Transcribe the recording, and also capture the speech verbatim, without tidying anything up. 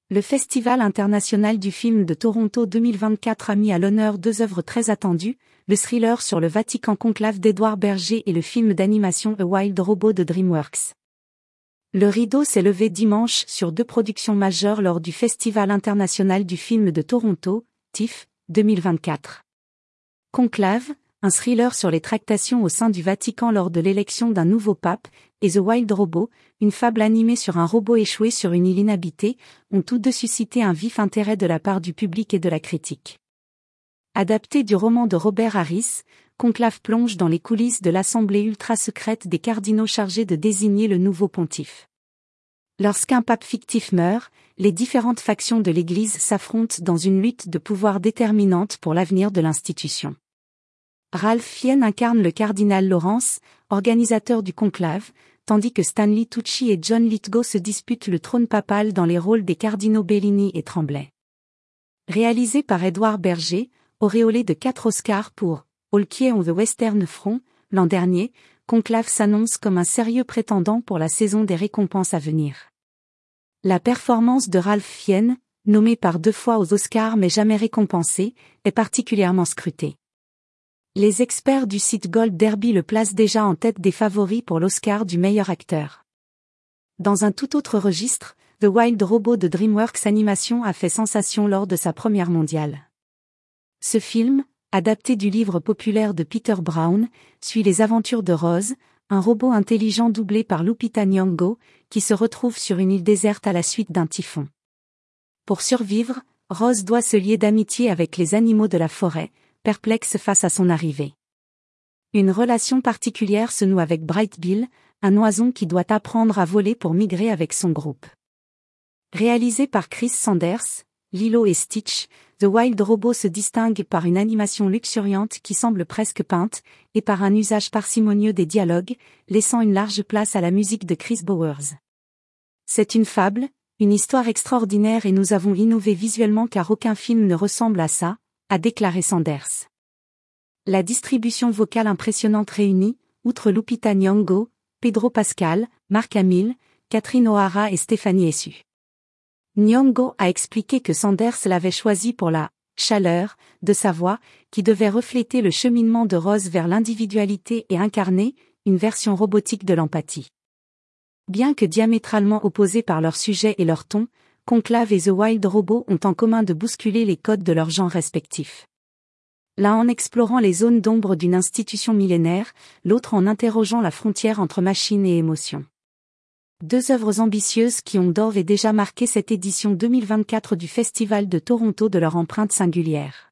Le Festival international du film de Toronto deux mille vingt-quatre a mis à l'honneur deux œuvres très attendues, le thriller sur le Vatican Conclave d'Édouard Berger et le film d'animation A Wild Robot de DreamWorks. Le rideau s'est levé dimanche sur deux productions majeures lors du Festival international du film de Toronto, T I F, deux mille vingt-quatre. Conclave, un thriller sur les tractations au sein du Vatican lors de l'élection d'un nouveau pape, et The Wild Robot, une fable animée sur un robot échoué sur une île inhabitée, ont tous deux suscité un vif intérêt de la part du public et de la critique. Adapté du roman de Robert Harris, Conclave plonge dans les coulisses de l'assemblée ultra-secrète des cardinaux chargés de désigner le nouveau pontife. Lorsqu'un pape fictif meurt, les différentes factions de l'Église s'affrontent dans une lutte de pouvoir déterminante pour l'avenir de l'institution. Ralph Fiennes incarne le cardinal Lawrence, organisateur du conclave, tandis que Stanley Tucci et John Lithgow se disputent le trône papal dans les rôles des cardinaux Bellini et Tremblay. Réalisé par Édouard Berger, auréolé de quatre Oscars pour All Quiet on the Western Front, l'an dernier, Conclave s'annonce comme un sérieux prétendant pour la saison des récompenses à venir. La performance de Ralph Fiennes, nommé par deux fois aux Oscars mais jamais récompensé, est particulièrement scrutée. Les experts du site Gold Derby le placent déjà en tête des favoris pour l'Oscar du meilleur acteur. Dans un tout autre registre, The Wild Robot de DreamWorks Animation a fait sensation lors de sa première mondiale. Ce film, adapté du livre populaire de Peter Brown, suit les aventures de Rose, un robot intelligent doublé par Lupita Nyong'o, qui se retrouve sur une île déserte à la suite d'un typhon. Pour survivre, Rose doit se lier d'amitié avec les animaux de la forêt, perplexe face à son arrivée. Une relation particulière se noue avec Bright Bill, un oiseau qui doit apprendre à voler pour migrer avec son groupe. Réalisé par Chris Sanders, Lilo et Stitch, The Wild Robot se distingue par une animation luxuriante qui semble presque peinte, et par un usage parcimonieux des dialogues, laissant une large place à la musique de Chris Bowers. C'est une fable, une histoire extraordinaire et nous avons innové visuellement car aucun film ne ressemble à ça, a déclaré Sanders. La distribution vocale impressionnante réunit, outre Lupita Nyong'o, Pedro Pascal, Mark Hamill, Catherine O'Hara et Stéphanie Hsu. Nyong'o a expliqué que Sanders l'avait choisi pour la « chaleur » de sa voix, qui devait refléter le cheminement de Rose vers l'individualité et incarner une version robotique de l'empathie. Bien que diamétralement opposés par leur sujet et leur ton, Conclave et The Wild Robot ont en commun de bousculer les codes de leurs genres respectifs. L'un en explorant les zones d'ombre d'une institution millénaire, l'autre en interrogeant la frontière entre machine et émotion. Deux œuvres ambitieuses qui ont d'ores et déjà marqué cette édition deux mille vingt-quatre du Festival de Toronto de leur empreinte singulière.